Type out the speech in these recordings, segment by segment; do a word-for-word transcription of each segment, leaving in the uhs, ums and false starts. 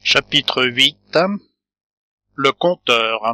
Chapitre huit. Le compteur.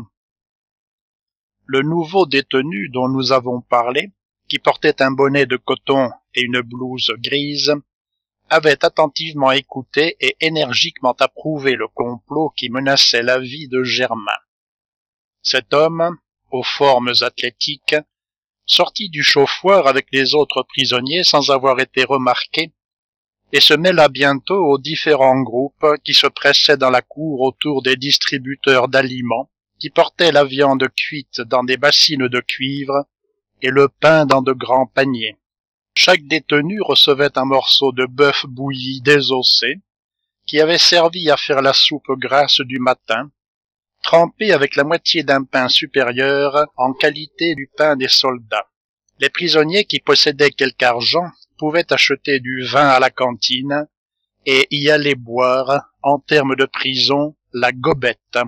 Le nouveau détenu dont nous avons parlé, qui portait un bonnet de coton et une blouse grise, avait attentivement écouté et énergiquement approuvé le complot qui menaçait la vie de Germain. Cet homme, aux formes athlétiques, sortit du chauffoir avec les autres prisonniers sans avoir été remarqué, et se mêla bientôt aux différents groupes qui se pressaient dans la cour autour des distributeurs d'aliments, qui portaient la viande cuite dans des bassines de cuivre et le pain dans de grands paniers. Chaque détenu recevait un morceau de bœuf bouilli désossé, qui avait servi à faire la soupe grasse du matin, trempé avec la moitié d'un pain supérieur en qualité du pain des soldats. Les prisonniers qui possédaient quelque argent pouvaient acheter du vin à la cantine et y aller boire, en termes de prison, la gobette.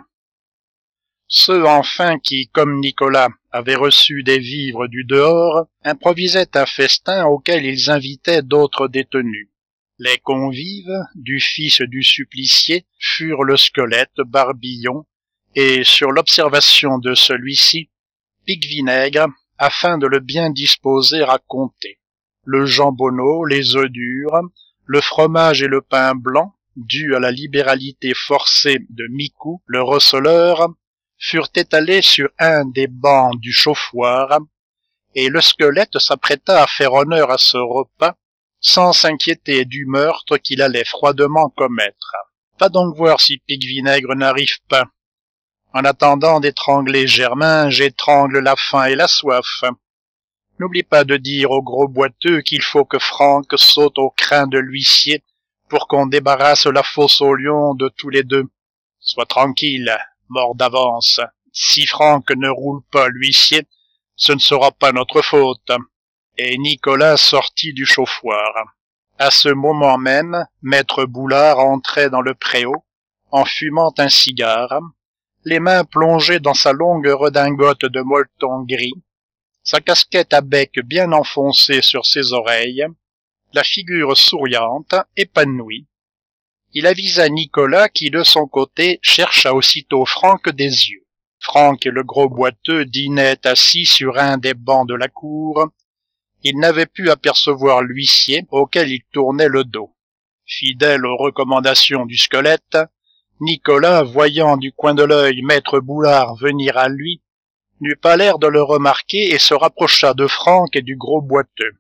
Ceux enfin qui, comme Nicolas, avaient reçu des vivres du dehors, improvisaient un festin auquel ils invitaient d'autres détenus. Les convives du fils du supplicié furent le squelette, Barbillon, et sur l'observation de celui-ci, Pique-Vinaigre, afin de le bien disposer à compter. Le jambonneau, les œufs durs, le fromage et le pain blanc, dus à la libéralité forcée de Micou, le receleur, furent étalés sur un des bancs du chauffoir, et le squelette s'apprêta à faire honneur à ce repas, sans s'inquiéter du meurtre qu'il allait froidement commettre. Va donc voir si Pique-Vinaigre n'arrive pas. En attendant d'étrangler Germain, j'étrangle la faim et la soif. N'oublie pas de dire au gros boiteux qu'il faut que Franck saute au crin de l'huissier pour qu'on débarrasse la fosse au lion de tous les deux. Sois tranquille, mort d'avance. Si Franck ne roule pas l'huissier, ce ne sera pas notre faute. Et Nicolas sortit du chauffoir. À ce moment même, maître Boulard entrait dans le préau, en fumant un cigare, les mains plongées dans sa longue redingote de molleton gris, sa casquette à bec bien enfoncée sur ses oreilles, la figure souriante, épanouie. Il avisa Nicolas qui, de son côté, chercha aussitôt Franck des yeux. Franck et le gros boiteux dînaient assis sur un des bancs de la cour. Il n'avait pu apercevoir l'huissier auquel il tournait le dos. Fidèle aux recommandations du squelette, Nicolas, voyant du coin de l'œil maître Boulard venir à lui, n'eut pas l'air de le remarquer et se rapprocha de Franck et du gros boiteux.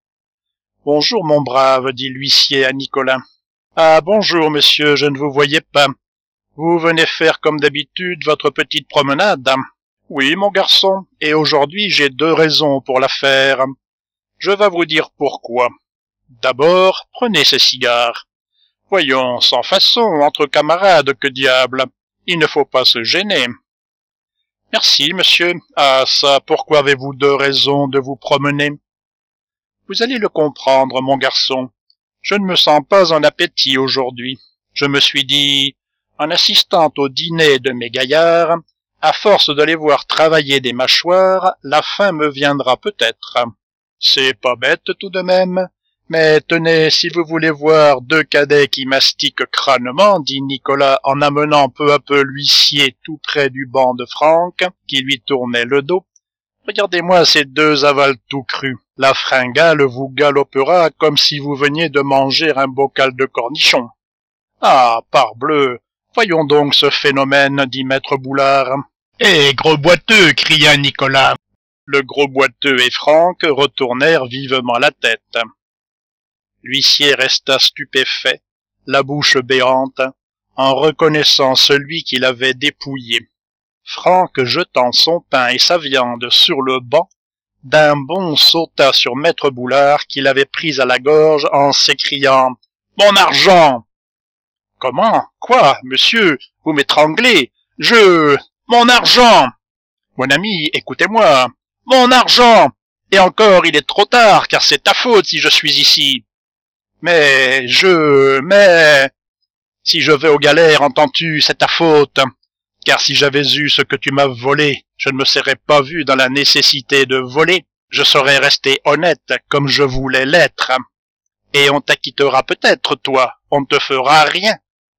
« Bonjour, mon brave, dit l'huissier à Nicolas. « Ah, bonjour, monsieur, je ne vous voyais pas. Vous venez faire comme d'habitude votre petite promenade. »« Oui, mon garçon, et aujourd'hui j'ai deux raisons pour la faire. Je vais vous dire pourquoi. D'abord, prenez ces cigares. Voyons, sans façon, entre camarades, que diable. Il ne faut pas se gêner. »« Merci, monsieur. Ah, ça, pourquoi avez-vous deux raisons de vous promener ? » ?»« Vous allez le comprendre, mon garçon. Je ne me sens pas en appétit aujourd'hui. Je me suis dit, en assistant au dîner de mes gaillards, à force de les voir travailler des mâchoires, la faim me viendra peut-être. C'est pas bête tout de même. Mais tenez, si vous voulez voir deux cadets qui mastiquent crânement, dit Nicolas en amenant peu à peu l'huissier tout près du banc de Franck, qui lui tournait le dos, regardez-moi ces deux avals tout crus. La fringale vous galopera comme si vous veniez de manger un bocal de cornichons. Ah, parbleu, voyons donc ce phénomène, dit maître Boulard. Eh, gros boiteux, cria Nicolas. Le gros boiteux et Franck retournèrent vivement la tête. L'huissier resta stupéfait, la bouche béante, en reconnaissant celui qui l'avait dépouillé. Franck, jetant son pain et sa viande sur le banc, d'un bond sauta sur maître Boulard qui l'avait pris à la gorge en s'écriant « Mon argent !»« Comment ? Quoi, monsieur ? Vous m'étranglez ? Je... Mon argent !»« Mon ami, écoutez-moi. Mon argent ! Et encore, il est trop tard, car c'est ta faute si je suis ici. » Mais je... mais... Si je vais aux galères, entends-tu, c'est ta faute. Car si j'avais eu ce que tu m'as volé, je ne me serais pas vu dans la nécessité de voler. Je serais resté honnête, comme je voulais l'être. Et on t'acquittera peut-être, toi. On ne te fera rien.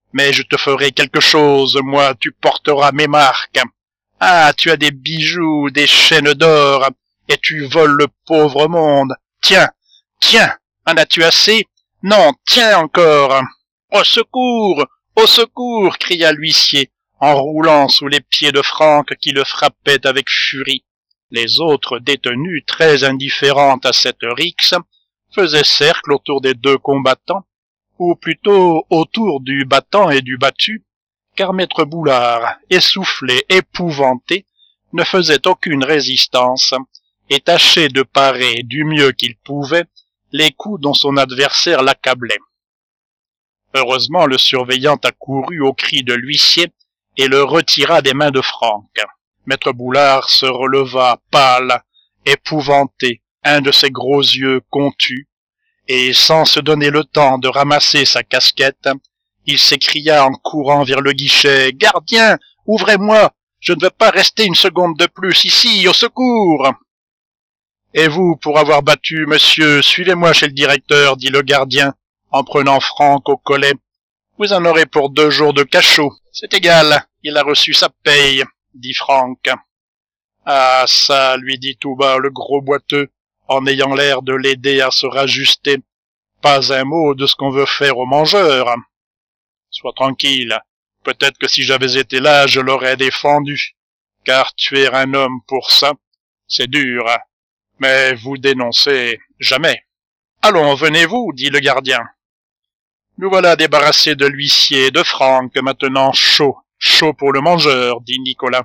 Mais je te ferai quelque chose, moi, tu porteras mes marques. Ah, tu as des bijoux, des chaînes d'or, et tu voles le pauvre monde. Tiens, tiens, en as-tu assez? Non, tiens encore. Au secours, au secours, cria l'huissier, en roulant sous les pieds de Franck qui le frappait avec furie. Les autres détenus, très indifférents à cette rixe, faisaient cercle autour des deux combattants, ou plutôt autour du battant et du battu, car maître Boulard, essoufflé, épouvanté, ne faisait aucune résistance et tâchait de parer du mieux qu'il pouvait les coups dont son adversaire l'accablait. Heureusement, le surveillant accourut au cri de l'huissier et le retira des mains de Franck. Maître Boulard se releva, pâle, épouvanté, un de ses gros yeux contus, et sans se donner le temps de ramasser sa casquette, il s'écria en courant vers le guichet. « Gardien, ouvrez-moi, je ne veux pas rester une seconde de plus ici, au secours !»« Et vous, pour avoir battu, monsieur, suivez-moi chez le directeur, dit le gardien, en prenant Franck au collet. Vous en aurez pour deux jours de cachot. C'est égal, il a reçu sa paye, dit Franck. Ah, ça, lui dit tout bas le gros boiteux, en ayant l'air de l'aider à se rajuster. Pas un mot de ce qu'on veut faire au mangeur. Sois tranquille, peut-être que si j'avais été là, je l'aurais défendu, car tuer un homme pour ça, c'est dur, mais vous dénoncez jamais. Allons, venez-vous, dit le gardien. Nous voilà débarrassés de l'huissier et de Franck, maintenant chaud, chaud pour le mangeur, dit Nicolas.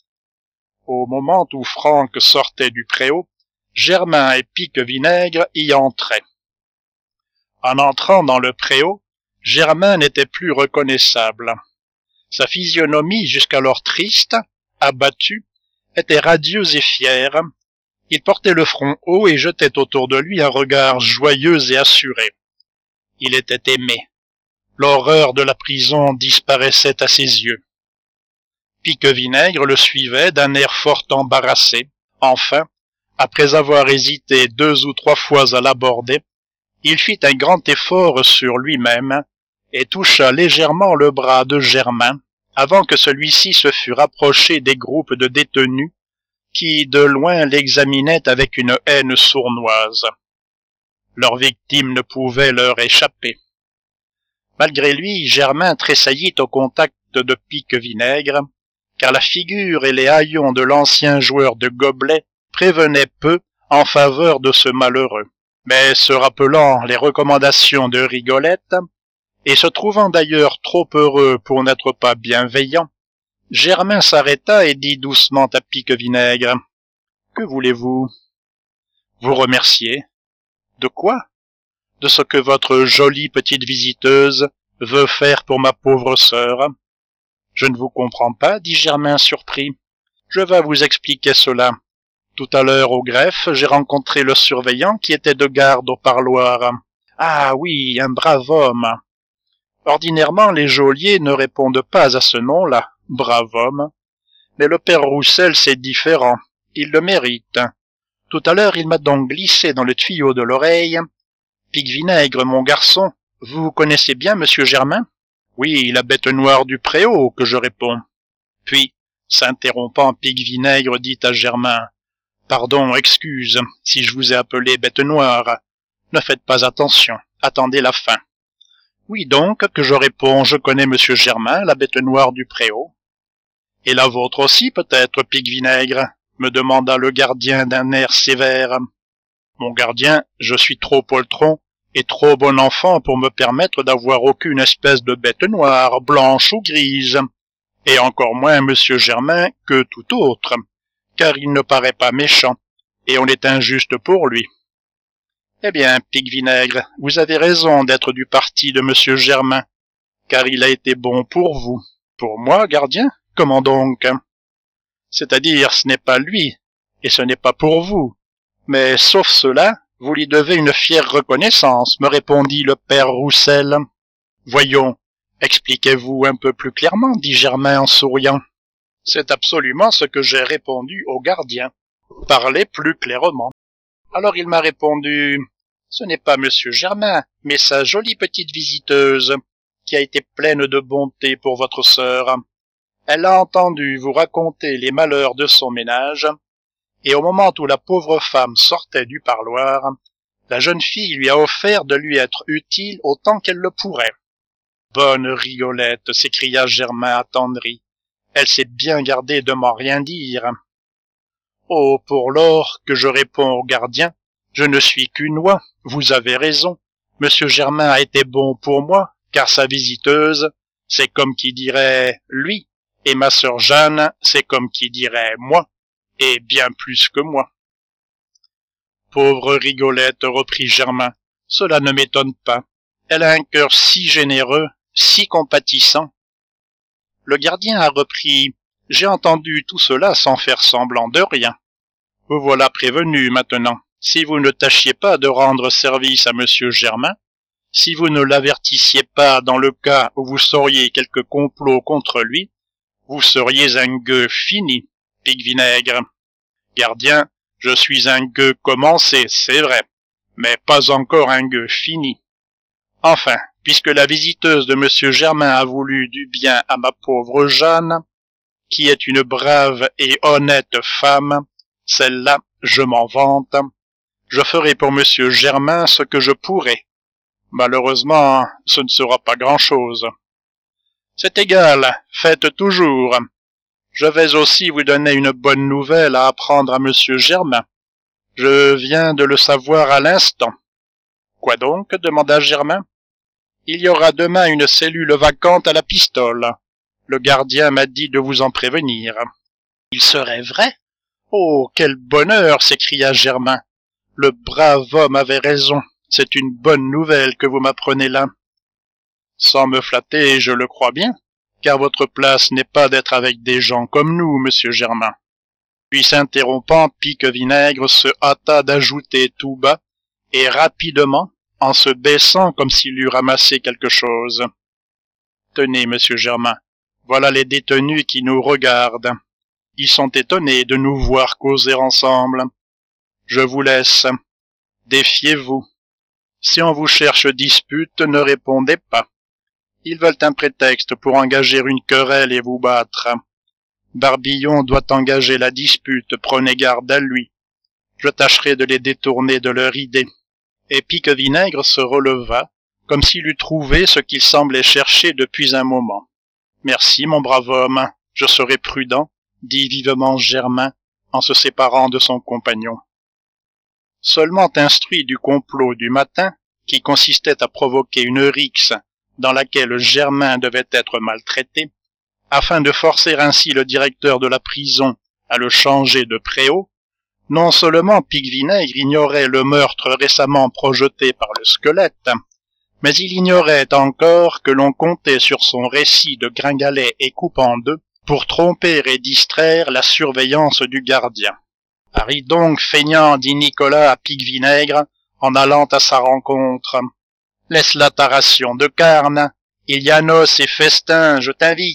Au moment où Franck sortait du préau, Germain et Pique-Vinaigre y entraient. En entrant dans le préau, Germain n'était plus reconnaissable. Sa physionomie, jusqu'alors triste, abattue, était radieuse et fière. Il portait le front haut et jetait autour de lui un regard joyeux et assuré. Il était aimé. L'horreur de la prison disparaissait à ses yeux. Pique-Vinaigre le suivait d'un air fort embarrassé. Enfin, après avoir hésité deux ou trois fois à l'aborder, il fit un grand effort sur lui-même et toucha légèrement le bras de Germain avant que celui-ci se fût rapproché des groupes de détenus qui, de loin, l'examinaient avec une haine sournoise. Leur victime ne pouvait leur échapper. Malgré lui, Germain tressaillit au contact de Pique-Vinaigre, car la figure et les haillons de l'ancien joueur de gobelets prévenaient peu en faveur de ce malheureux. Mais se rappelant les recommandations de Rigolette, et se trouvant d'ailleurs trop heureux pour n'être pas bienveillant, Germain s'arrêta et dit doucement à Pique-Vinaigre. « Que voulez-vous ?»« Vous remercier. »« De quoi ?»« De ce que votre jolie petite visiteuse veut faire pour ma pauvre sœur. »« Je ne vous comprends pas, dit Germain surpris. Je vais vous expliquer cela. Tout à l'heure au greffe, j'ai rencontré le surveillant qui était de garde au parloir. Ah oui, un brave homme. Ordinairement, les geôliers ne répondent pas à ce nom-là, brave homme. Mais le père Roussel, c'est différent. Il le mérite. Tout à l'heure, il m'a donc glissé dans le tuyau de l'oreille. Pique-Vinaigre, mon garçon, vous connaissez bien monsieur Germain? Oui, la bête noire du préau, que je réponds. Puis, s'interrompant, Pique-Vinaigre dit à Germain. Pardon, excuse, si je vous ai appelé bête noire. Ne faites pas attention, attendez la fin. Oui donc, que je réponds, je connais monsieur Germain, la bête noire du préau. Et la vôtre aussi, peut-être, Pique-Vinaigre, me demanda le gardien d'un air sévère. Mon gardien, je suis trop poltron et trop bon enfant pour me permettre d'avoir aucune espèce de bête noire, blanche ou grise, et encore moins monsieur Germain que tout autre, car il ne paraît pas méchant, et on est injuste pour lui. Eh bien, Pique-Vinaigre, vous avez raison d'être du parti de monsieur Germain, car il a été bon pour vous. Pour moi, gardien? Comment donc? C'est-à-dire, ce n'est pas lui, et ce n'est pas pour vous. Mais, sauf cela, vous lui devez une fière reconnaissance, me répondit le père Roussel. Voyons, expliquez-vous un peu plus clairement, dit Germain en souriant. C'est absolument ce que j'ai répondu au gardien. Parlez plus clairement. Alors il m'a répondu, ce n'est pas monsieur Germain, mais sa jolie petite visiteuse. qui a été pleine de bonté pour votre sœur. Elle a entendu vous raconter les malheurs de son ménage, et au moment où la pauvre femme sortait du parloir, la jeune fille lui a offert de lui être utile autant qu'elle le pourrait. « Bonne Rigolette !» s'écria Germain attendri. « Elle s'est bien gardée de m'en rien dire. »« Oh, pour lors que je réponds au gardien, je ne suis qu'une oie, vous avez raison. Monsieur Germain a été bon pour moi, car sa visiteuse, c'est comme qui dirait lui, et ma sœur Jeanne, c'est comme qui dirait moi, et bien plus que moi. » « Pauvre Rigolette, reprit Germain, cela ne m'étonne pas. Elle a un cœur si généreux, si compatissant. » Le gardien a repris, « J'ai entendu tout cela sans faire semblant de rien. Vous voilà prévenu maintenant. Si vous ne tâchiez pas de rendre service à monsieur Germain, si vous ne l'avertissiez pas dans le cas où vous sauriez quelque complot contre lui, vous seriez un gueux fini, Pique-Vinaigre. Gardien, je suis un gueux commencé, c'est vrai, mais pas encore un gueux fini. Enfin, puisque la visiteuse de monsieur Germain a voulu du bien à ma pauvre Jeanne, qui est une brave et honnête femme, celle-là, je m'en vante, je ferai pour monsieur Germain ce que je pourrai. Malheureusement, ce ne sera pas grand-chose. C'est égal, faites toujours. Je vais aussi vous donner une bonne nouvelle à apprendre à monsieur Germain. Je viens de le savoir à l'instant. Quoi donc? Demanda Germain. Il y aura demain une cellule vacante à la Pistole. Le gardien m'a dit de vous en prévenir. Il serait vrai? Oh, quel bonheur! S'écria Germain. Le brave homme avait raison. C'est une bonne nouvelle que vous m'apprenez là. Sans me flatter, je le crois bien, car votre place n'est pas d'être avec des gens comme nous, monsieur Germain. Puis s'interrompant, Pique-Vinaigre se hâta d'ajouter tout bas, et rapidement, en se baissant comme s'il eût ramassé quelque chose. Tenez, monsieur Germain, voilà les détenus qui nous regardent. Ils sont étonnés de nous voir causer ensemble. Je vous laisse. Défiez-vous. Si on vous cherche dispute, ne répondez pas. Ils veulent un prétexte pour engager une querelle et vous battre. Barbillon doit engager la dispute, prenez garde à lui. Je tâcherai de les détourner de leur idée. Et Pique-Vinaigre se releva, comme s'il eût trouvé ce qu'il semblait chercher depuis un moment. Merci, mon brave homme, je serai prudent, dit vivement Germain, en se séparant de son compagnon. Seulement instruit du complot du matin, qui consistait à provoquer une rixe dans laquelle Germain devait être maltraité, afin de forcer ainsi le directeur de la prison à le changer de préau, non seulement Pique-Vinaigre ignorait le meurtre récemment projeté par le squelette, mais il ignorait encore que l'on comptait sur son récit de gringalet et coupe en deux pour tromper et distraire la surveillance du gardien. « Paris donc, feignant, dit Nicolas à Pique-Vinaigre en allant à sa rencontre. Laisse là ta ration de carne, il y a noces et festin, je t'invite. »«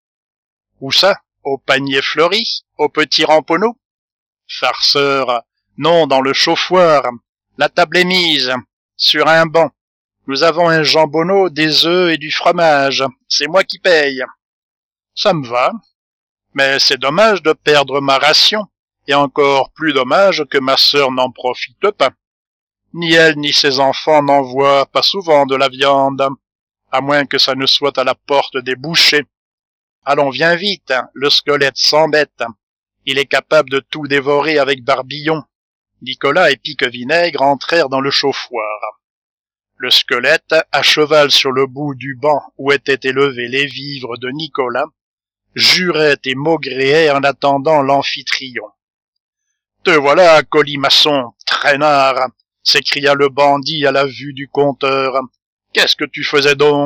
Où ça? Au panier fleuri? Au petit ramponneau? »« Farceur, non, dans le chauffoir. La table est mise, sur un banc. Nous avons un jambonneau, des œufs et du fromage. C'est moi qui paye. »« Ça me va. Mais c'est dommage de perdre ma ration, et encore plus dommage que ma sœur n'en profite pas. Ni elle ni ses enfants n'en voient pas souvent de la viande, à moins que ça ne soit à la porte des bouchers. Allons, viens vite, le squelette s'embête. Il est capable de tout dévorer avec Barbillon. » Nicolas et Pique-Vinaigre entrèrent dans le chauffoir. Le squelette, à cheval sur le bout du banc où étaient élevés les vivres de Nicolas, jurait et maugréait en attendant l'amphitryon. « Te voilà, colimaçon, traînard !» s'écria le bandit à la vue du compteur. « Qu'est-ce que tu faisais donc ?»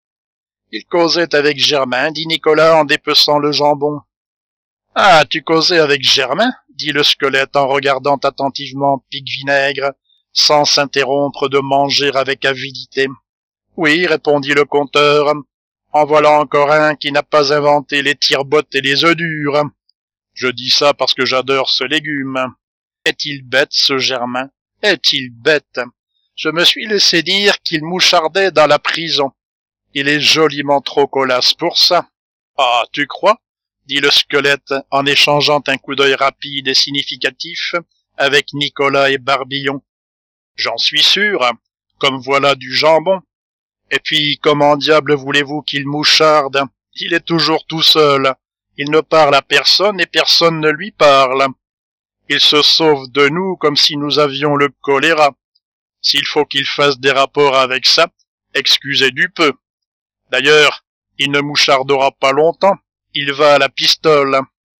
Il causait avec Germain, dit Nicolas en dépeçant le jambon. « Ah, tu causais avec Germain ?» dit le squelette en regardant attentivement Pique-Vinaigre, sans s'interrompre de manger avec avidité. « Oui, répondit le compteur, en voilà encore un qui n'a pas inventé les tire-bottes et les œufs durs. Je dis ça parce que j'adore ce légume. Est-il bête, ce Germain? Est-il bête? Je me suis laissé dire qu'il mouchardait dans la prison. Il est joliment trop colasse pour ça. Ah, tu crois? Dit le squelette en échangeant un coup d'œil rapide et significatif avec Nicolas et Barbillon. J'en suis sûr, comme voilà du jambon. Et puis, comment diable voulez-vous qu'il moucharde? Il est toujours tout seul. Il ne parle à personne et personne ne lui parle. Il se sauve de nous comme si nous avions le choléra. S'il faut qu'il fasse des rapports avec ça, excusez du peu. D'ailleurs, il ne mouchardera pas longtemps. Il va à la pistole.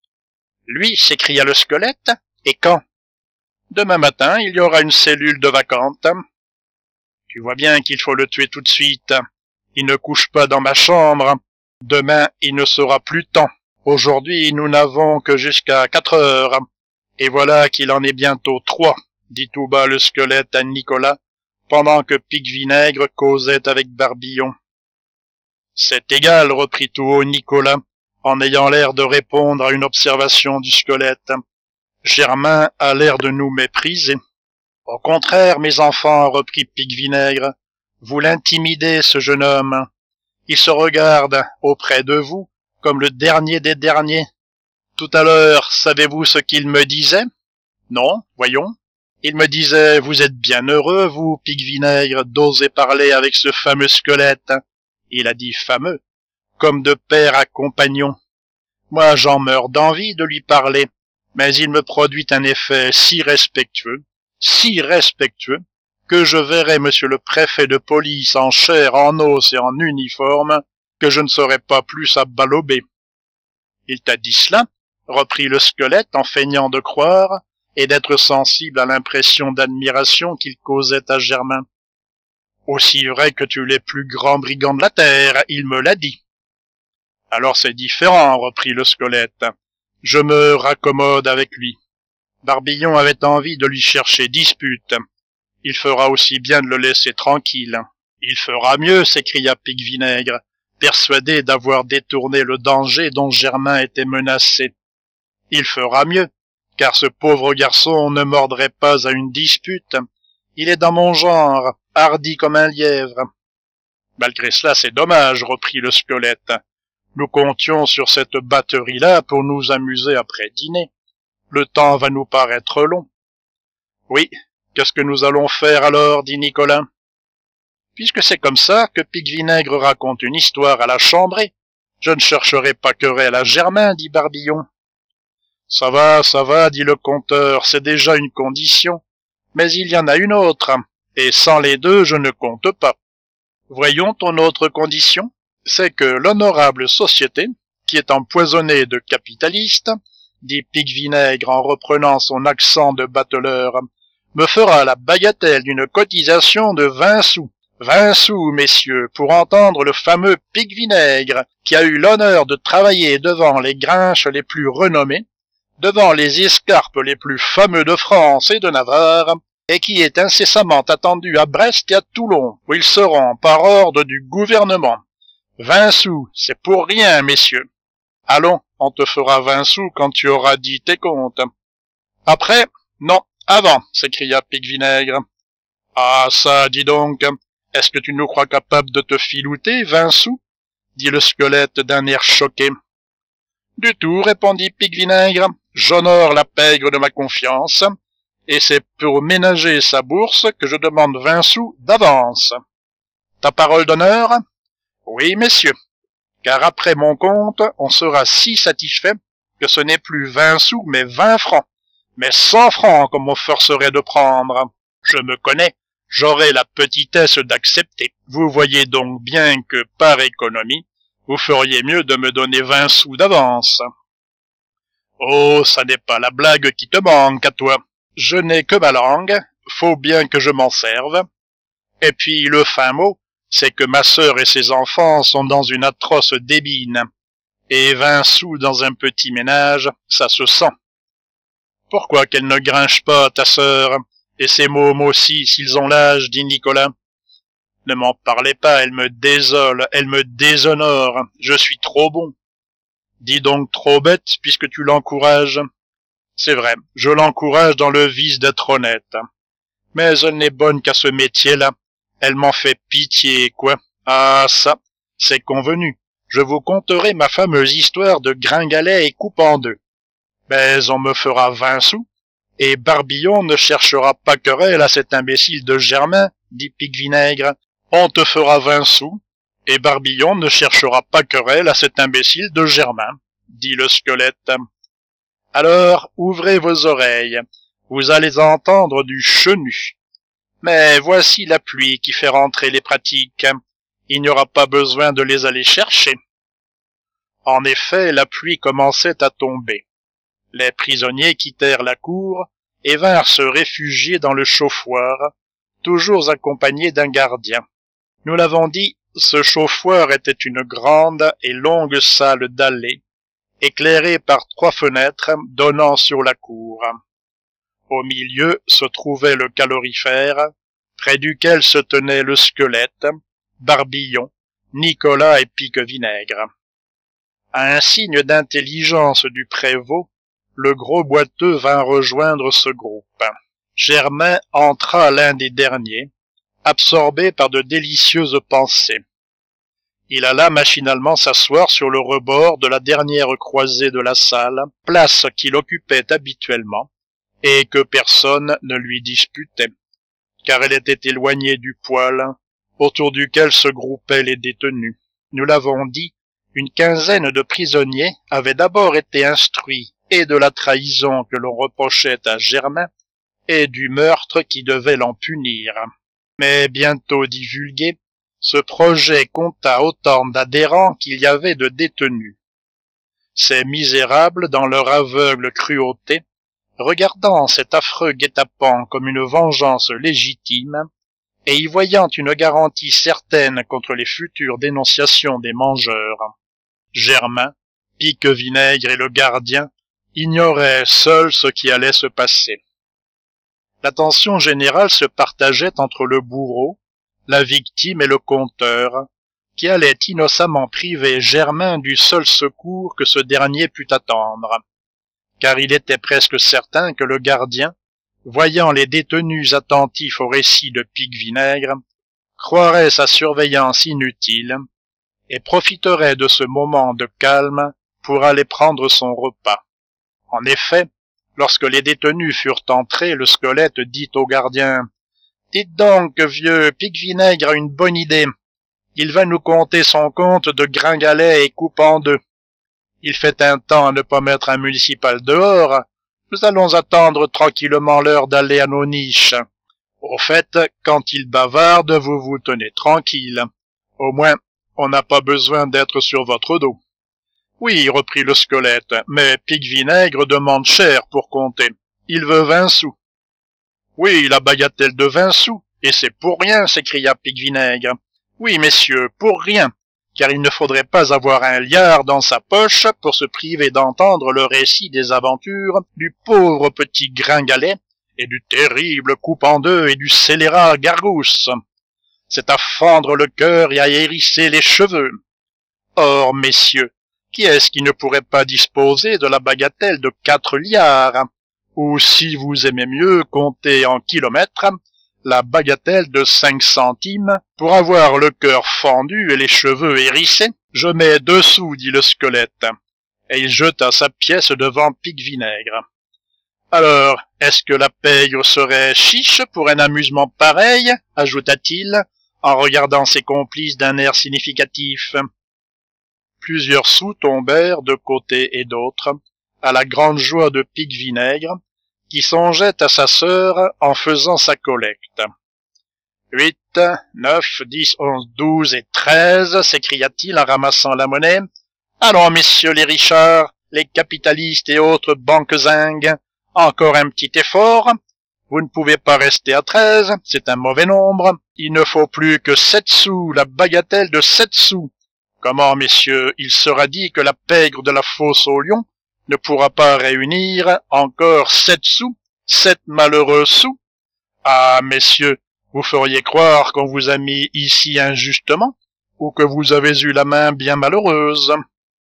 Lui, s'écria le squelette. Et quand? Demain matin, il y aura une cellule de vacante. Tu vois bien qu'il faut le tuer tout de suite. Il ne couche pas dans ma chambre. Demain, il ne sera plus temps. Aujourd'hui, nous n'avons que jusqu'à quatre heures. Et voilà qu'il en est bientôt trois, dit tout bas le squelette à Nicolas, pendant que Pique-Vinaigre causait avec Barbillon. C'est égal, reprit tout haut Nicolas, en ayant l'air de répondre à une observation du squelette. Germain a l'air de nous mépriser. Au contraire, mes enfants, reprit Pique-Vinaigre, vous l'intimidez, ce jeune homme. Il se regarde auprès de vous comme le dernier des derniers. Tout à l'heure, savez-vous ce qu'il me disait? Non, voyons. Il me disait, vous êtes bien heureux, vous, Pique-Vinaigre, d'oser parler avec ce fameux squelette. Il a dit fameux, comme de père à compagnon. Moi, j'en meurs d'envie de lui parler, mais il me produit un effet si respectueux, si respectueux, que je verrai monsieur le préfet de police en chair, en os et en uniforme, que je ne serai pas plus à balober. Il t'a dit cela? Reprit le squelette en feignant de croire et d'être sensible à l'impression d'admiration qu'il causait à Germain. Aussi vrai que tu es le plus grand brigand de la terre, il me l'a dit. Alors c'est différent, reprit le squelette. Je me raccommode avec lui. Barbillon avait envie de lui chercher dispute. Il fera aussi bien de le laisser tranquille. Il fera mieux, s'écria Pique-Vinaigre, persuadé d'avoir détourné le danger dont Germain était menacé. Il fera mieux, car ce pauvre garçon ne mordrait pas à une dispute. Il est dans mon genre, hardi comme un lièvre. Malgré cela, c'est dommage, reprit le squelette. Nous comptions sur cette batterie-là pour nous amuser après dîner. Le temps va nous paraître long. Oui, qu'est-ce que nous allons faire alors, dit Nicolas. Puisque c'est comme ça que Pique-Vinaigre raconte une histoire à la chambrée, je ne chercherai pas querelle à Germain, dit Barbillon. Ça va, ça va, dit le conteur, c'est déjà une condition. Mais il y en a une autre, et sans les deux, je ne compte pas. Voyons ton autre condition, c'est que l'honorable société, qui est empoisonnée de capitalistes, dit Pique-Vinaigre en reprenant son accent de bateleur, me fera la bagatelle d'une cotisation de vingt sous. Vingt sous, messieurs, pour entendre le fameux Pique-Vinaigre, qui a eu l'honneur de travailler devant les grinches les plus renommés, devant les escarpes les plus fameux de France et de Navarre, et qui est incessamment attendu à Brest et à Toulon, où ils seront par ordre du gouvernement. Vingt sous, c'est pour rien, messieurs. Allons, on te fera vingt sous quand tu auras dit tes comptes. Après, non, avant, s'écria Pique-Vinaigre. Ah ça, dis donc, est-ce que tu nous crois capable de te filouter vingt sous? Dit le squelette d'un air choqué. Du tout, répondit Pique-Vinaigre, j'honore la pègre de ma confiance, et c'est pour ménager sa bourse que je demande vingt sous d'avance. Ta parole d'honneur? Oui, messieurs, car après mon compte, on sera si satisfait que ce n'est plus vingt sous, mais vingt francs, mais cent francs comme on forcerait de prendre. Je me connais, j'aurai la petitesse d'accepter. Vous voyez donc bien que, par économie, vous feriez mieux de me donner vingt sous d'avance. Oh, ça n'est pas la blague qui te manque à toi. Je n'ai que ma langue, faut bien que je m'en serve. Et puis le fin mot, c'est que ma sœur et ses enfants sont dans une atroce débine. Et vingt sous dans un petit ménage, ça se sent. Pourquoi qu'elle ne grinche pas, ta sœur, et ses mômes aussi, s'ils ont l'âge, dit Nicolas. Ne m'en parlez pas, elle me désole, elle me déshonore, je suis trop bon. Dis donc trop bête, puisque tu l'encourages. C'est vrai, je l'encourage dans le vice d'être honnête. Mais elle n'est bonne qu'à ce métier-là. Elle m'en fait pitié, quoi. Ah, ça, C'est convenu, je vous conterai ma fameuse histoire de Gringalet et coupe en deux. Mais on me fera vingt sous, et Barbillon ne cherchera pas querelle à cet imbécile de Germain, dit Pique-Vinaigre. On te fera vingt sous, et Barbillon ne cherchera pas querelle à cet imbécile de Germain, dit le squelette. Alors, ouvrez vos oreilles, vous allez entendre du chenu. Mais voici la pluie qui fait rentrer les pratiques. Il n'y aura pas besoin de les aller chercher. En effet, la pluie commençait à tomber. Les prisonniers quittèrent la cour et vinrent se réfugier dans le chauffoir, toujours accompagnés d'un gardien. Nous l'avons dit, ce chauffoir était une grande et longue salle dallée, éclairée par trois fenêtres donnant sur la cour. Au milieu se trouvait le calorifère, près duquel se tenaient le squelette, Barbillon, Nicolas et Pique-Vinaigre. À un signe d'intelligence du prévôt, le gros boiteux vint rejoindre ce groupe. Germain entra l'un des derniers, absorbé par de délicieuses pensées. Il alla machinalement s'asseoir sur le rebord de la dernière croisée de la salle, place qu'il occupait habituellement, et que personne ne lui disputait, car elle était éloignée du poêle, autour duquel se groupaient les détenus. Nous l'avons dit, une quinzaine de prisonniers avaient d'abord été instruits et de la trahison que l'on reprochait à Germain, et du meurtre qui devait l'en punir. Mais bientôt divulgué, ce projet compta autant d'adhérents qu'il y avait de détenus. Ces misérables, dans leur aveugle cruauté, regardant cet affreux guet-apens comme une vengeance légitime, et y voyant une garantie certaine contre les futures dénonciations des mangeurs, Germain, Pique-Vinaigre et le gardien ignoraient seuls ce qui allait se passer. L'attention générale se partageait entre le bourreau, la victime et le conteur, qui allait innocemment priver Germain du seul secours que ce dernier put attendre, car il était presque certain que le gardien, voyant les détenus attentifs au récit de Pique-Vinaigre, croirait sa surveillance inutile et profiterait de ce moment de calme pour aller prendre son repas. En effet, lorsque les détenus furent entrés, le squelette dit au gardien « Dites donc, vieux, Pique-Vinaigre a une bonne idée. Il va nous conter son conte de Gringalet et coupe en deux. Il fait un temps à ne pas mettre un municipal dehors. Nous allons attendre tranquillement l'heure d'aller à nos niches. Au fait, quand il bavarde, vous vous tenez tranquille. Au moins, on n'a pas besoin d'être sur votre dos. » Oui, reprit le squelette, mais Pique-Vinaigre demande cher pour compter. Il veut vingt sous. Oui, la bagatelle de vingt sous, et c'est pour rien, s'écria Pique-Vinaigre. Oui, messieurs, pour rien, car il ne faudrait pas avoir un liard dans sa poche pour se priver d'entendre le récit des aventures du pauvre petit Gringalet et du terrible coupe en deux et du scélérat Gargousse. C'est à fendre le cœur et à hérisser les cheveux. Or, messieurs, qui est-ce qui ne pourrait pas disposer de la bagatelle de quatre liards, ou si vous aimez mieux compter en kilomètres, la bagatelle de cinq centimes, pour avoir le cœur fendu et les cheveux hérissés? Je mets deux sous, dit le squelette, et il jeta sa pièce devant Pique-Vinaigre. Alors, est-ce que la paye serait chiche pour un amusement pareil, ajouta-t-il, en regardant ses complices d'un air significatif. Plusieurs sous tombèrent de côté et d'autre, à la grande joie de Pique-Vinaigre, qui songeait à sa sœur en faisant sa collecte. Huit, neuf, dix, onze, douze et treize, s'écria-t-il en ramassant la monnaie. Allons, messieurs les Richards, les capitalistes et autres banques-zingues, encore un petit effort. Vous ne pouvez pas rester à treize, c'est un mauvais nombre. Il ne faut plus que sept sous, la bagatelle de sept sous. Comment, messieurs, il sera dit que la pègre de la fosse au lion ne pourra pas réunir encore sept sous, sept malheureux sous? Ah, messieurs, vous feriez croire qu'on vous a mis ici injustement, ou que vous avez eu la main bien malheureuse.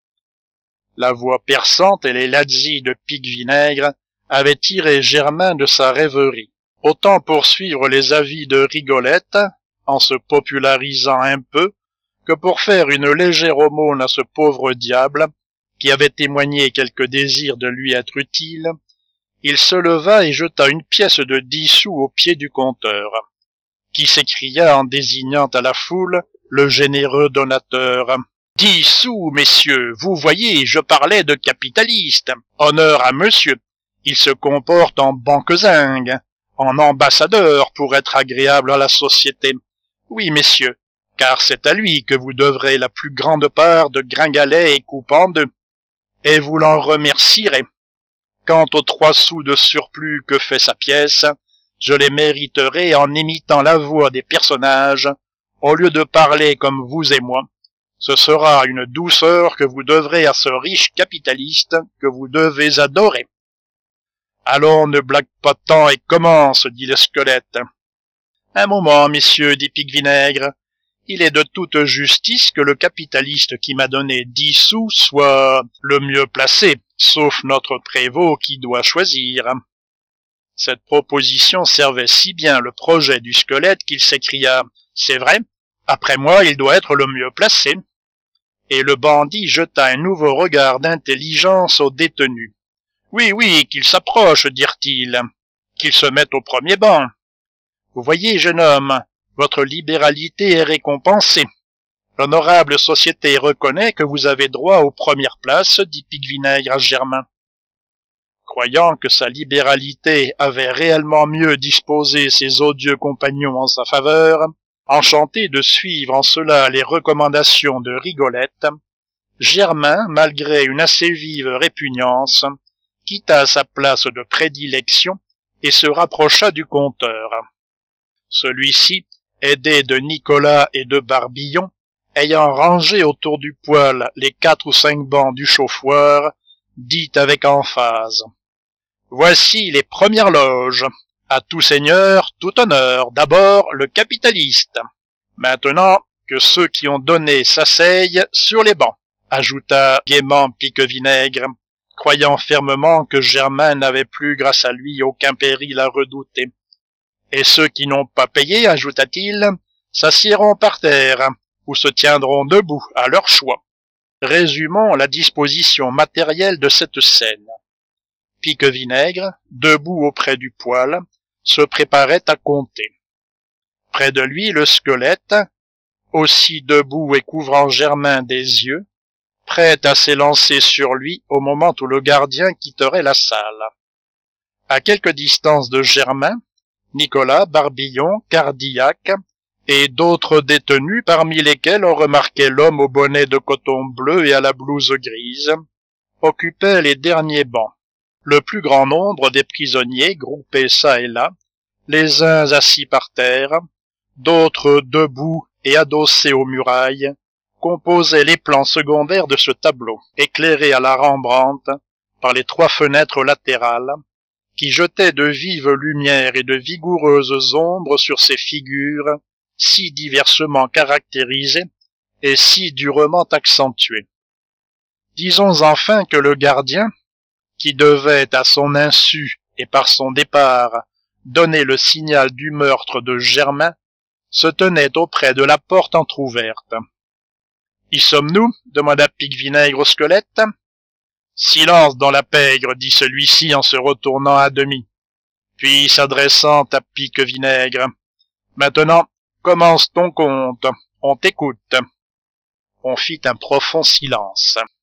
La voix perçante et les lazzi de Pique-Vinaigre avaient tiré Germain de sa rêverie. Autant poursuivre les avis de Rigolette, en se popularisant un peu, que pour faire une légère aumône à ce pauvre diable, qui avait témoigné quelque désir de lui être utile, il se leva et jeta une pièce de dix sous aux pieds du compteur, qui s'écria en désignant à la foule le généreux donateur. « Dix sous, messieurs, vous voyez, je parlais de capitaliste. Honneur à monsieur. Il se comporte en banquezingue, en ambassadeur pour être agréable à la société. Oui, messieurs, car c'est à lui que vous devrez la plus grande part de gringalet et coupe en deux, et vous l'en remercierez. Quant aux trois sous de surplus que fait sa pièce, je les mériterai en imitant la voix des personnages, au lieu de parler comme vous et moi. Ce sera une douceur que vous devrez à ce riche capitaliste que vous devez adorer. » « Allons, ne blague pas tant et commence, dit le squelette. »« Un moment, messieurs, dit Pique-Vinaigre. Il est de toute justice que le capitaliste qui m'a donné dix sous soit le mieux placé, sauf notre prévôt qui doit choisir. » Cette proposition servait si bien le projet du squelette qu'il s'écria « C'est vrai, après moi il doit être le mieux placé. » Et le bandit jeta un nouveau regard d'intelligence au détenu. « Oui, oui, qu'il s'approche, dirent-ils, qu'il se mette au premier banc. Vous voyez, jeune homme, votre libéralité est récompensée. L'honorable société reconnaît que vous avez droit aux premières places, dit Pique-Vinaigre à Germain. » Croyant que sa libéralité avait réellement mieux disposé ses odieux compagnons en sa faveur, enchanté de suivre en cela les recommandations de Rigolette, Germain, malgré une assez vive répugnance, quitta sa place de prédilection et se rapprocha du compteur. Celui-ci, aidé de Nicolas et de Barbillon, ayant rangé autour du poêle les quatre ou cinq bancs du chauffoir, dit avec emphase. « Voici les premières loges. À tout seigneur, tout honneur. D'abord, le capitaliste. Maintenant, que ceux qui ont donné s'asseyent sur les bancs, » ajouta gaiement Pique-Vinaigre, croyant fermement que Germain n'avait plus, grâce à lui, aucun péril à redouter. « Et ceux qui n'ont pas payé, ajouta-t-il, s'assiéront par terre, ou se tiendront debout, à leur choix. » Résumons la disposition matérielle de cette scène. Pique-Vinaigre, debout auprès du poêle, se préparait à compter. Près de lui, le squelette, aussi debout et couvrant Germain des yeux, prêt à s'élancer sur lui au moment où le gardien quitterait la salle. À quelque distance de Germain, Nicolas, Barbillon, Cardillac et d'autres détenus, parmi lesquels on remarquait l'homme au bonnet de coton bleu et à la blouse grise, occupaient les derniers bancs. Le plus grand nombre des prisonniers, groupés çà et là, les uns assis par terre, d'autres debout et adossés aux murailles, composaient les plans secondaires de ce tableau, éclairé à la Rembrandt par les trois fenêtres latérales, qui jetaient de vives lumières et de vigoureuses ombres sur ces figures si diversement caractérisées et si durement accentuées. Disons enfin que le gardien, qui devait à son insu et par son départ donner le signal du meurtre de Germain, se tenait auprès de la porte entr'ouverte. « Y sommes-nous » demanda Pique-Vinaigre au squelette. « Silence dans la pègre, dit celui-ci en se retournant à demi. Puis s'adressant à Pique-Vinaigre. « Maintenant, commence ton compte, on t'écoute. » On fit un profond silence.